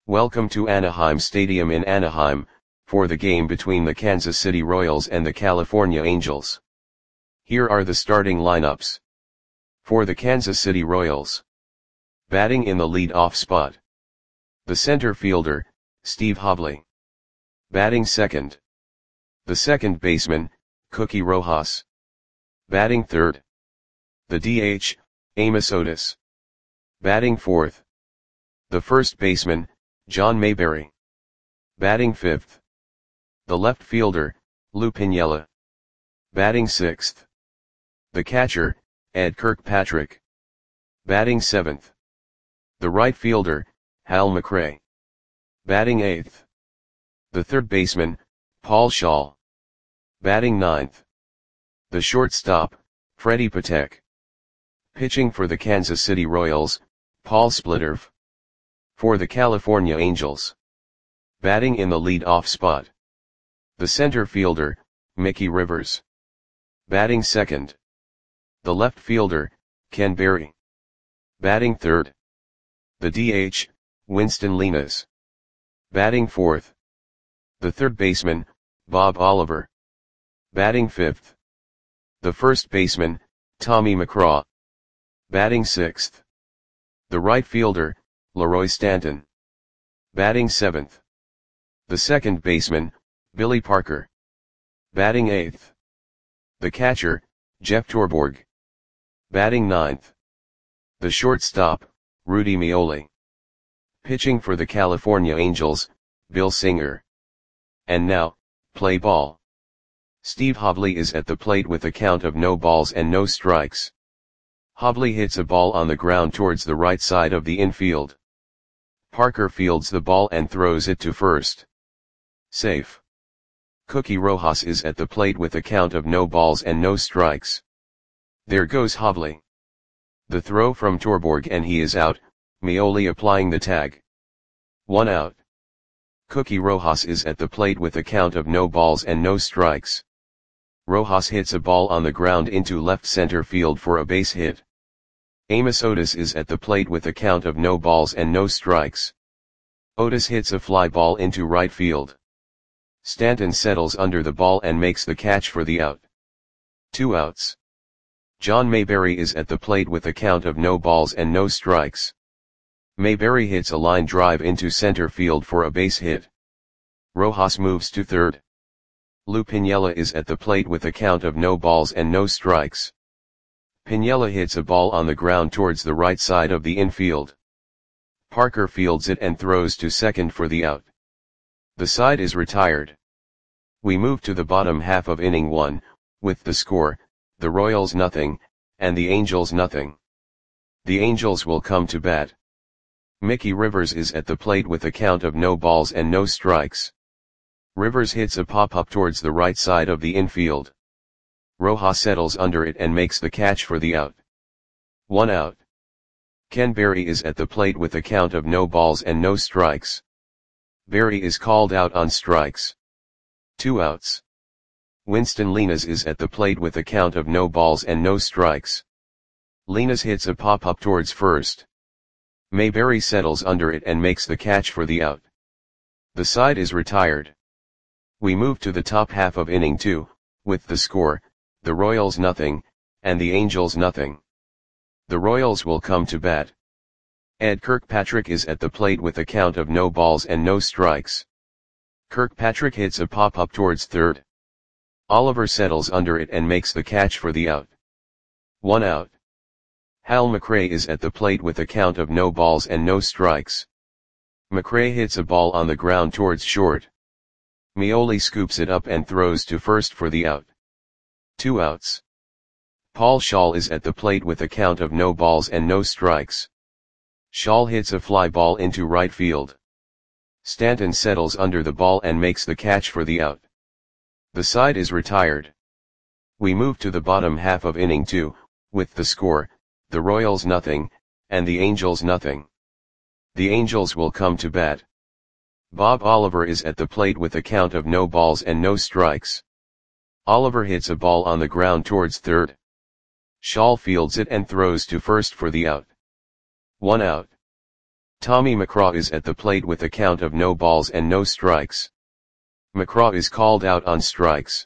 Welcome to Anaheim Stadium in Anaheim, for the game between the Kansas City Royals and the California Angels. Here are the starting lineups. For the Kansas City Royals. Batting in the lead-off spot. The center fielder, Steve Hovley. Batting second. The second baseman, Cookie Rojas. Batting third. The DH, Amos Otis. Batting fourth. The first baseman, John Mayberry. Batting fifth. The left fielder, Lou Piniella. Batting sixth. The catcher, Ed Kirkpatrick. Batting seventh. The right fielder, Hal McRae. Batting eighth. The third baseman, Paul Schaal. Batting ninth. The shortstop, Freddie Patek. Pitching for the Kansas City Royals, Paul Splitterf. For the California Angels. Batting in the lead-off spot. The center fielder, Mickey Rivers. Batting second. The left fielder, Ken Berry. Batting third. The DH, Winston Linares. Batting fourth. The third baseman, Bob Oliver. Batting fifth. The first baseman, Tommy McCraw. Batting sixth. The right fielder, Leroy Stanton. Batting seventh. The second baseman, Billy Parker. Batting eighth. The catcher, Jeff Torborg. Batting ninth. The shortstop, Rudy Meoli. Pitching for the California Angels, Bill Singer. And now, play ball. Steve Hovley is at the plate with a count of no balls and no strikes. Hovley hits a ball on the ground towards the right side of the infield. Parker fields the ball and throws it to first. Safe. Cookie Rojas is at the plate with a count of no balls and no strikes. There goes Hovley. The throw from Torborg and he is out, Meoli applying the tag. 1 out. Cookie Rojas is at the plate with a count of no balls and no strikes. Rojas hits a ball on the ground into left center field for a base hit. Amos Otis is at the plate with a count of no balls and no strikes. Otis hits a fly ball into right field. Stanton settles under the ball and makes the catch for the out. 2 outs. John Mayberry is at the plate with a count of no balls and no strikes. Mayberry hits a line drive into center field for a base hit. Rojas moves to third. Lou Piniella is at the plate with a count of no balls and no strikes. Piniella hits a ball on the ground towards the right side of the infield. Parker fields it and throws to second for the out. The side is retired. We move to the bottom half of inning 1, with the score, the Royals nothing, and the Angels nothing. The Angels will come to bat. Mickey Rivers is at the plate with a count of no balls and no strikes. Rivers hits a pop-up towards the right side of the infield. Rojas settles under it and makes the catch for the out. 1 out. Ken Berry is at the plate with a count of no balls and no strikes. Berry is called out on strikes. 2 outs. Winston Linares is at the plate with a count of no balls and no strikes. Linares hits a pop-up towards first. Mayberry settles under it and makes the catch for the out. The side is retired. We move to the top half of inning 2, with the score, the Royals nothing, and the Angels nothing. The Royals will come to bat. Ed Kirkpatrick is at the plate with a count of no balls and no strikes. Kirkpatrick hits a pop-up towards third. Oliver settles under it and makes the catch for the out. 1 out. Hal McRae is at the plate with a count of no balls and no strikes. McRae hits a ball on the ground towards short. Meoli scoops it up and throws to first for the out. 2 outs. Paul Schaal is at the plate with a count of no balls and no strikes. Schaal hits a fly ball into right field. Stanton settles under the ball and makes the catch for the out. The side is retired. We move to the bottom half of inning 2, with the score, the Royals nothing, and the Angels nothing. The Angels will come to bat. Bob Oliver is at the plate with a count of no balls and no strikes. Oliver hits a ball on the ground towards third. Schaal fields it and throws to first for the out. 1 out. Tommy McCraw is at the plate with a count of no balls and no strikes. McCraw is called out on strikes.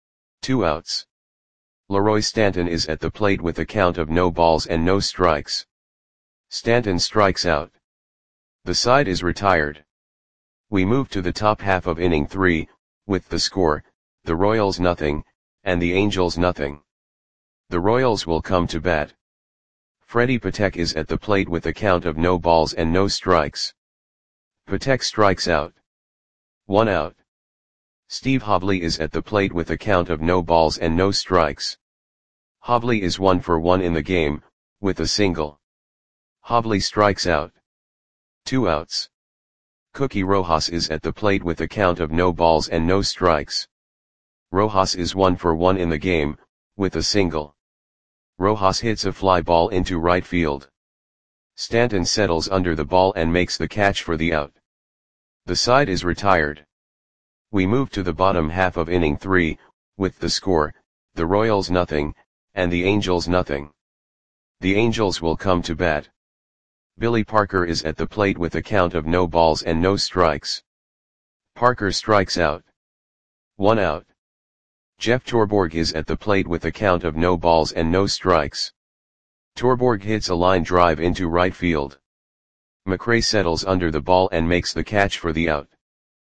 2 outs. Leroy Stanton is at the plate with a count of no balls and no strikes. Stanton strikes out. The side is retired. We move to the top half of inning 3, with the score, the Royals nothing, and the Angels nothing. The Royals will come to bat. Freddie Patek is at the plate with a count of no balls and no strikes. Patek strikes out. 1 out. Steve Hobley is at the plate with a count of no balls and no strikes. Hobley is 1 for 1 in the game, with a single. Hobley strikes out. 2 outs. Cookie Rojas is at the plate with a count of no balls and no strikes. Rojas is 1 for 1 in the game, with a single. Rojas hits a fly ball into right field. Stanton settles under the ball and makes the catch for the out. The side is retired. We move to the bottom half of inning 3, with the score, the Royals nothing, and the Angels nothing. The Angels will come to bat. Billy Parker is at the plate with a count of no balls and no strikes. Parker strikes out. 1 out. Jeff Torborg is at the plate with a count of no balls and no strikes. Torborg hits a line drive into right field. McRae settles under the ball and makes the catch for the out.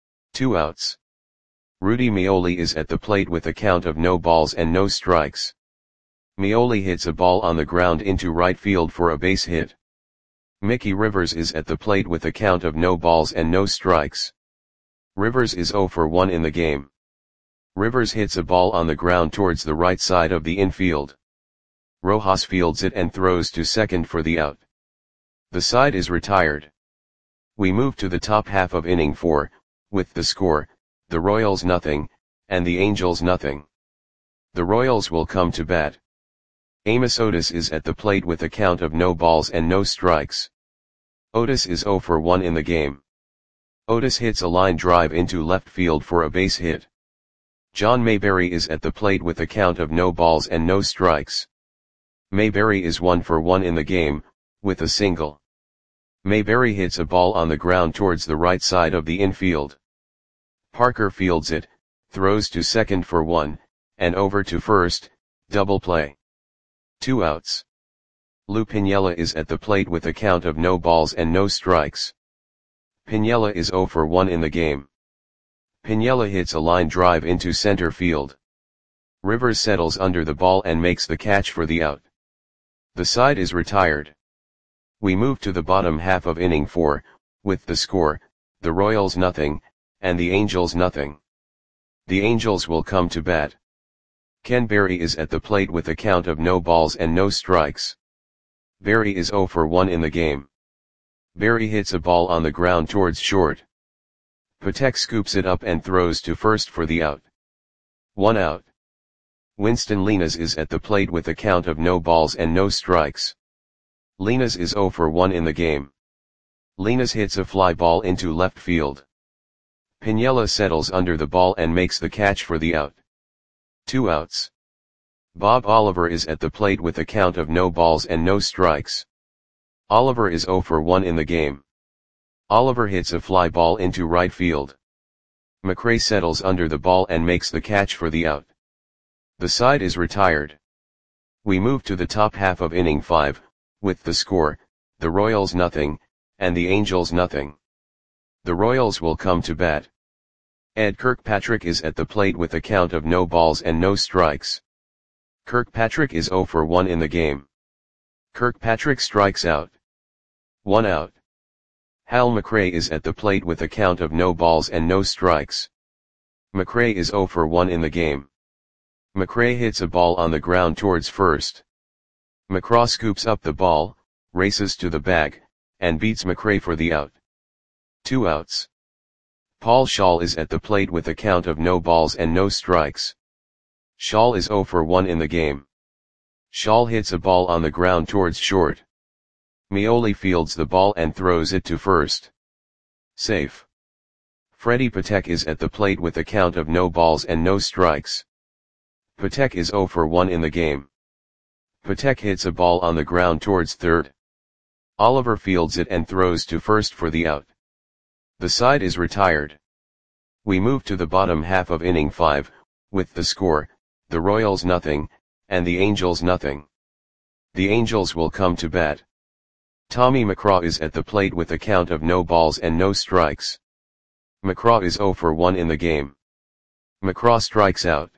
2 outs. Rudy Meoli is at the plate with a count of no balls and no strikes. Meoli hits a ball on the ground into right field for a base hit. Mickey Rivers is at the plate with a count of no balls and no strikes. Rivers is 0 for 1 in the game. Rivers hits a ball on the ground towards the right side of the infield. Rojas fields it and throws to second for the out. The side is retired. We move to the top half of inning 4, with the score, the Royals nothing, and the Angels nothing. The Royals will come to bat. Amos Otis is at the plate with a count of no balls and no strikes. Otis is 0 for 1 in the game. Otis hits a line drive into left field for a base hit. John Mayberry is at the plate with a count of no balls and no strikes. Mayberry is 1 for 1 in the game, with a single. Mayberry hits a ball on the ground towards the right side of the infield. Parker fields it, throws to second for 1, and over to first, double play. 2 outs. Lou Piniella is at the plate with a count of no balls and no strikes. Piniella is 0 for 1 in the game. Piniella hits a line drive into center field. Rivers settles under the ball and makes the catch for the out. The side is retired. We move to the bottom half of inning 4, with the score, the Royals nothing, and the Angels nothing. The Angels will come to bat. Ken Berry is at the plate with a count of no balls and no strikes. Berry is 0 for 1 in the game. Berry hits a ball on the ground towards short. Patek scoops it up and throws to first for the out. 1 out. Winston Linares is at the plate with a count of no balls and no strikes. Linares is 0 for 1 in the game. Linares hits a fly ball into left field. Piniella settles under the ball and makes the catch for the out. 2 outs. Bob Oliver is at the plate with a count of no balls and no strikes. Oliver is 0 for 1 in the game. Oliver hits a fly ball into right field. McRae settles under the ball and makes the catch for the out. The side is retired. We move to the top half of inning 5, with the score, the Royals nothing, and the Angels nothing. The Royals will come to bat. Ed Kirkpatrick is at the plate with a count of no balls and no strikes. Kirkpatrick is 0 for 1 in the game. Kirkpatrick strikes out. 1 out. Hal McRae is at the plate with a count of no balls and no strikes. McRae is 0 for 1 in the game. McRae hits a ball on the ground towards first. McCraw scoops up the ball, races to the bag, and beats McRae for the out. 2 outs. Paul Schall is at the plate with a count of no balls and no strikes. Schall is 0 for 1 in the game. Schall hits a ball on the ground towards short. Meoli fields the ball and throws it to first. Safe. Freddie Patek is at the plate with a count of no balls and no strikes. Patek is 0 for 1 in the game. Patek hits a ball on the ground towards third. Oliver fields it and throws to first for the out. The side is retired. We move to the bottom half of inning 5, with the score, the Royals nothing, and the Angels nothing. The Angels will come to bat. Tommy McCraw is at the plate with a count of no balls and no strikes. McCraw is 0 for 1 in the game. McCraw strikes out.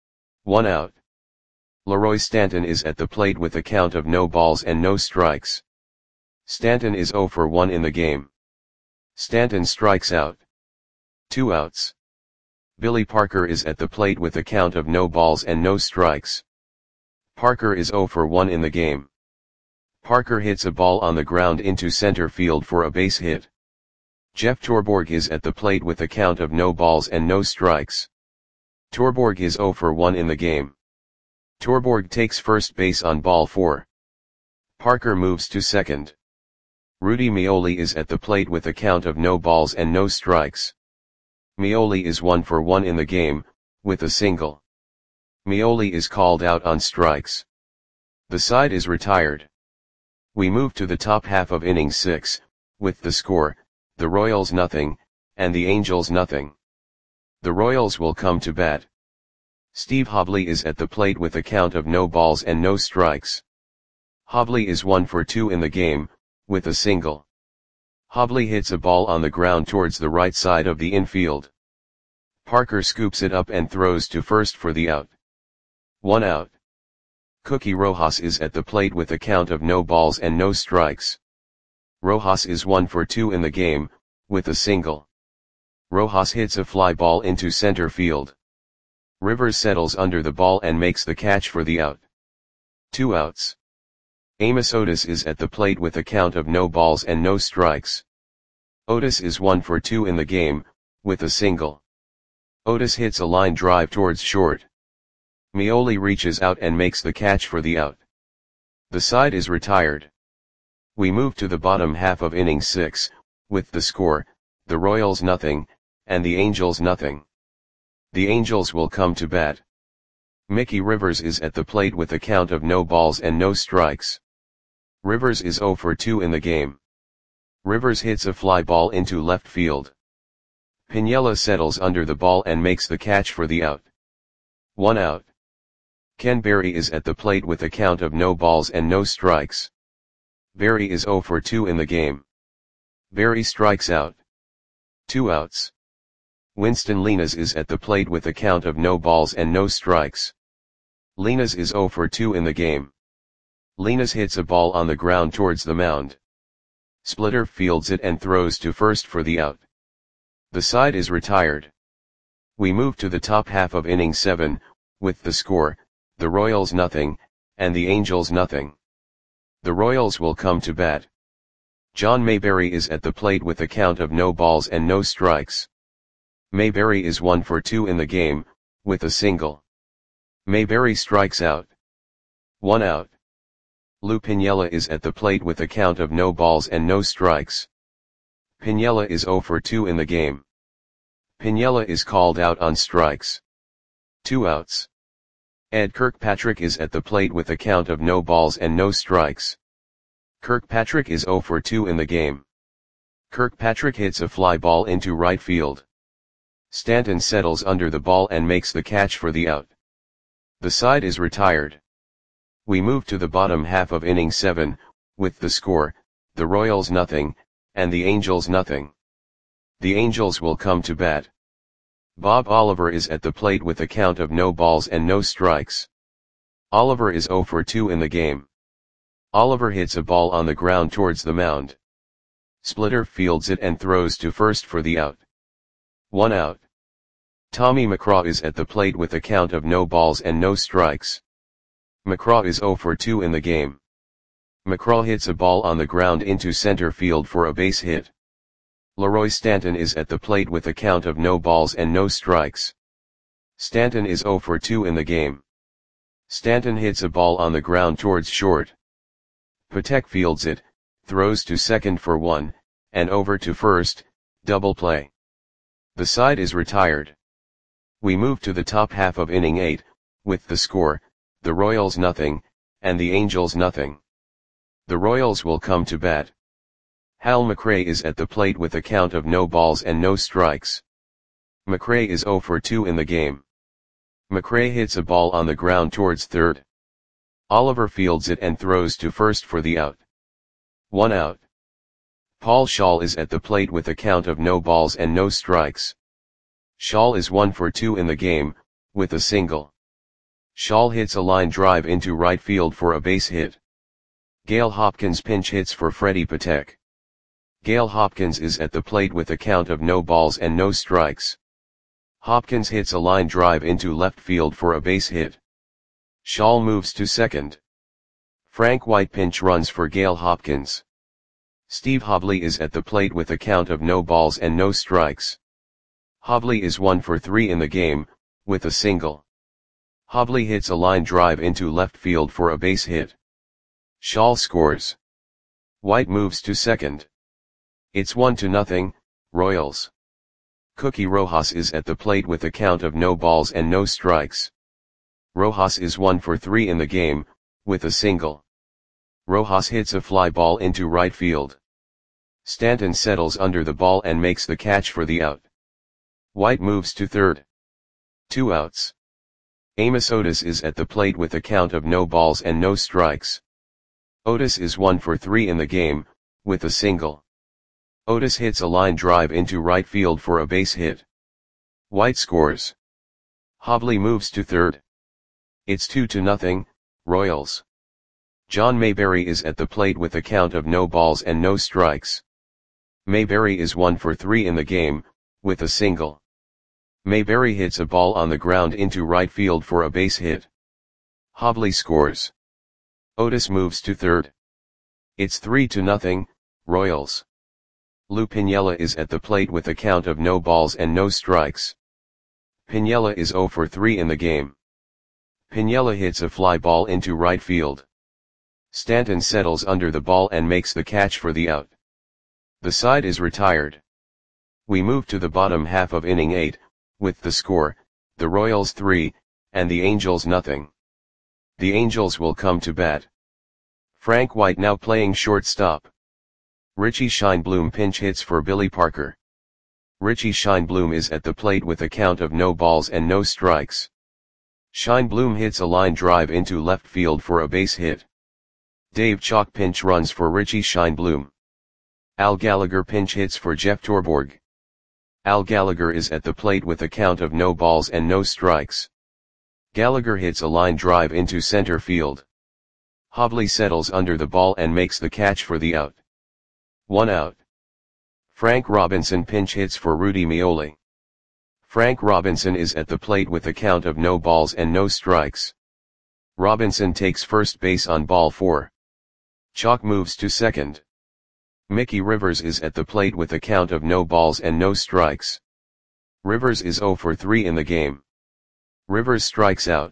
1 out. Leroy Stanton is at the plate with a count of no balls and no strikes. Stanton is 0 for 1 in the game. Stanton strikes out. 2 outs. Billy Parker is at the plate with a count of no balls and no strikes. Parker is 0 for 1 in the game. Parker hits a ball on the ground into center field for a base hit. Jeff Torborg is at the plate with a count of no balls and no strikes. Torborg is 0 for 1 in the game. Torborg takes first base on ball 4. Parker moves to second. Rudy Meoli is at the plate with a count of no balls and no strikes. Meoli is 1 for 1 in the game, with a single. Meoli is called out on strikes. The side is retired. We move to the top half of inning 6, with the score, the Royals nothing, and the Angels nothing. The Royals will come to bat. Steve Hobley is at the plate with a count of no balls and no strikes. Hobley is 1 for 2 in the game, with a single. Hobley hits a ball on the ground towards the right side of the infield. Parker scoops it up and throws to first for the out. 1 out. Cookie Rojas is at the plate with a count of no balls and no strikes. Rojas is 1 for 2 in the game, with a single. Rojas hits a fly ball into center field. Rivers settles under the ball and makes the catch for the out. 2 outs. Amos Otis is at the plate with a count of no balls and no strikes. Otis is 1 for 2 in the game, with a single. Otis hits a line drive towards short. Meoli reaches out and makes the catch for the out. The side is retired. We move to the bottom half of inning 6, with the score, the Royals nothing, and the Angels nothing. The Angels will come to bat. Mickey Rivers is at the plate with a count of no balls and no strikes. Rivers is 0 for 2 in the game. Rivers hits a fly ball into left field. Piniella settles under the ball and makes the catch for the out. 1 out. Ken Berry is at the plate with a count of no balls and no strikes. Berry is 0 for 2 in the game. Berry strikes out. 2 outs. Winston Linas is at the plate with a count of no balls and no strikes. Linas is 0 for 2 in the game. Linas hits a ball on the ground towards the mound. Splitter fields it and throws to first for the out. The side is retired. We move to the top half of inning 7, with the score, the Royals nothing, and the Angels nothing. The Royals will come to bat. John Mayberry is at the plate with a count of no balls and no strikes. Mayberry is 1 for 2 in the game, with a single. Mayberry strikes out. 1 out. Lou Piniella is at the plate with a count of no balls and no strikes. Piniella is 0 for 2 in the game. Piniella is called out on strikes. 2 outs. Ed Kirkpatrick is at the plate with a count of no balls and no strikes. Kirkpatrick is 0 for 2 in the game. Kirkpatrick hits a fly ball into right field. Stanton settles under the ball and makes the catch for the out. The side is retired. We move to the bottom half of inning 7, with the score, the Royals nothing, and the Angels nothing. The Angels will come to bat. Bob Oliver is at the plate with a count of no balls and no strikes. Oliver is 0 for 2 in the game. Oliver hits a ball on the ground towards the mound. Splitter fields it and throws to first for the out. 1 out. Tommy McCraw is at the plate with a count of no balls and no strikes. McCraw is 0 for 2 in the game. McCraw hits a ball on the ground into center field for a base hit. Leroy Stanton is at the plate with a count of no balls and no strikes. Stanton is 0 for 2 in the game. Stanton hits a ball on the ground towards short. Patek fields it, throws to second for 1, and over to first, double play. The side is retired. We move to the top half of inning 8, with the score, the Royals nothing, and the Angels nothing. The Royals will come to bat. Hal McRae is at the plate with a count of no balls and no strikes. McRae is 0 for 2 in the game. McRae hits a ball on the ground towards third. Oliver fields it and throws to first for the out. 1 out. Paul Schaal is at the plate with a count of no balls and no strikes. Schaal is 1 for 2 in the game, with a single. Schaal hits a line drive into right field for a base hit. Gale Hopkins pinch hits for Freddie Patek. Gale Hopkins is at the plate with a count of no balls and no strikes. Hopkins hits a line drive into left field for a base hit. Schaal moves to second. Frank White pinch runs for Gale Hopkins. Steve Hobley is at the plate with a count of no balls and no strikes. Hobley is 1 for 3 in the game, with a single. Hobley hits a line drive into left field for a base hit. Schaal scores. White moves to second. It's 1-0, Royals. Cookie Rojas is at the plate with a count of no balls and no strikes. Rojas is 1 for 3 in the game, with a single. Rojas hits a fly ball into right field. Stanton settles under the ball and makes the catch for the out. White moves to third. 2 outs. Amos Otis is at the plate with a count of no balls and no strikes. Otis is 1 for 3 in the game, with a single. Otis hits a line drive into right field for a base hit. White scores. Hobley moves to third. It's 2-0, Royals. John Mayberry is at the plate with a count of no balls and no strikes. Mayberry is 1 for 3 in the game, with a single. Mayberry hits a ball on the ground into right field for a base hit. Hobley scores. Otis moves to third. It's 3-0, Royals. Lou Piniella is at the plate with a count of no balls and no strikes. Piniella is 0 for 3 in the game. Piniella hits a fly ball into right field. Stanton settles under the ball and makes the catch for the out. The side is retired. We move to the bottom half of inning 8, with the score, the Royals 3, and the Angels nothing. The Angels will come to bat. Frank White now playing shortstop. Richie Scheinblum pinch hits for Billy Parker. Richie Scheinblum is at the plate with a count of no balls and no strikes. Scheinblum hits a line drive into left field for a base hit. Dave Chalk pinch runs for Richie Scheinblum. Al Gallagher pinch hits for Jeff Torborg. Al Gallagher is at the plate with a count of no balls and no strikes. Gallagher hits a line drive into center field. Hobley settles under the ball and makes the catch for the out. 1 out. Frank Robinson pinch hits for Rudy Meoli. Frank Robinson is at the plate with a count of no balls and no strikes. Robinson takes first base on ball 4. Chalk moves to second. Mickey Rivers is at the plate with a count of no balls and no strikes. Rivers is 0 for 3 in the game. Rivers strikes out.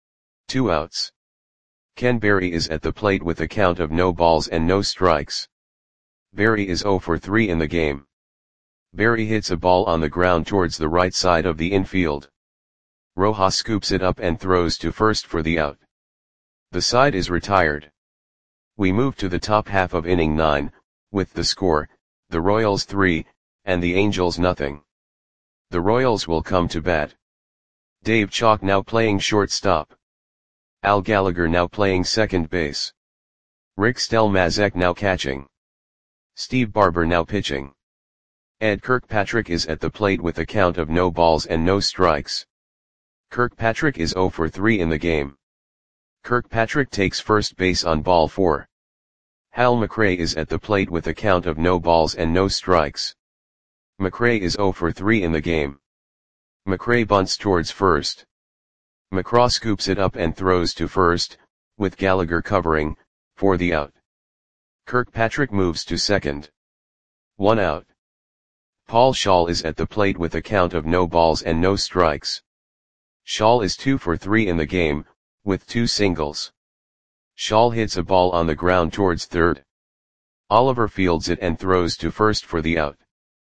2 outs. Ken Berry is at the plate with a count of no balls and no strikes. Berry is 0 for 3 in the game. Berry hits a ball on the ground towards the right side of the infield. Rojas scoops it up and throws to first for the out. The side is retired. We move to the top half of inning 9, with the score, the Royals 3, and the Angels nothing. The Royals will come to bat. Dave Chalk now playing shortstop. Al Gallagher now playing second base. Rick Stelmazek now catching. Steve Barber now pitching. Ed Kirkpatrick is at the plate with a count of no balls and no strikes. Kirkpatrick is 0 for 3 in the game. Kirkpatrick takes first base on ball 4. Hal McRae is at the plate with a count of no balls and no strikes. McRae is 0 for 3 in the game. McRae bunts towards first. McCraw scoops it up and throws to first, with Gallagher covering, for the out. Kirkpatrick moves to second. 1 out. Paul Schaal is at the plate with a count of no balls and no strikes. Schaal is 2 for 3 in the game, with 2 singles. Schaal hits a ball on the ground towards third. Oliver fields it and throws to first for the out.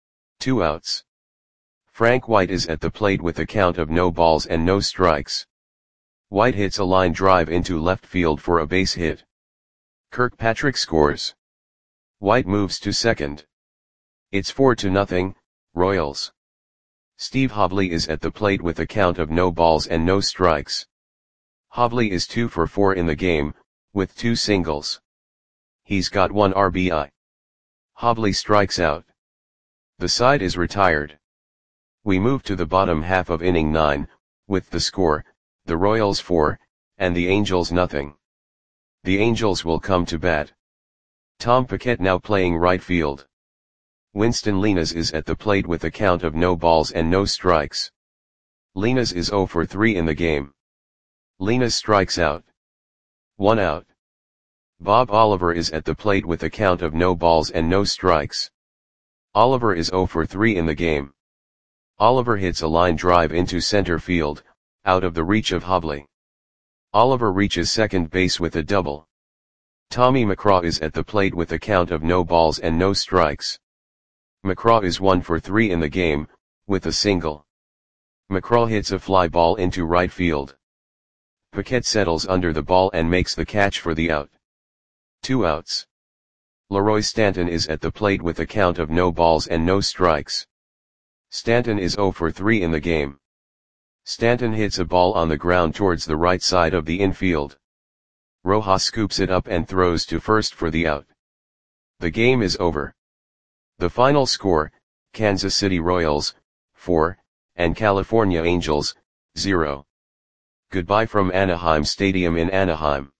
2 outs. Frank White is at the plate with a count of no balls and no strikes. White hits a line drive into left field for a base hit. Kirkpatrick scores. White moves to second. It's 4-0, Royals. Steve Hobley is at the plate with a count of no balls and no strikes. Hobley is 2 for 4 in the game, with 2 singles. He's got 1 RBI. Hobley strikes out. The side is retired. We move to the bottom half of inning 9, with the score, the Royals 4, and the Angels nothing. The Angels will come to bat. Tom Paquette now playing right field. Winston Linares is at the plate with a count of no balls and no strikes. Linares is 0 for 3 in the game. Linares strikes out. 1 out. Bob Oliver is at the plate with a count of no balls and no strikes. Oliver is 0 for 3 in the game. Oliver hits a line drive into center field, out of the reach of Hobley. Oliver reaches second base with a double. Tommy McCraw is at the plate with a count of no balls and no strikes. McCraw is 1 for 3 in the game, with a single. McCraw hits a fly ball into right field. Paquette settles under the ball and makes the catch for the out. 2 outs. Leroy Stanton is at the plate with a count of no balls and no strikes. Stanton is 0 for 3 in the game. Stanton hits a ball on the ground towards the right side of the infield. Rojas scoops it up and throws to first for the out. The game is over. The final score, Kansas City Royals, 4, and California Angels, 0. Goodbye from Anaheim Stadium in Anaheim.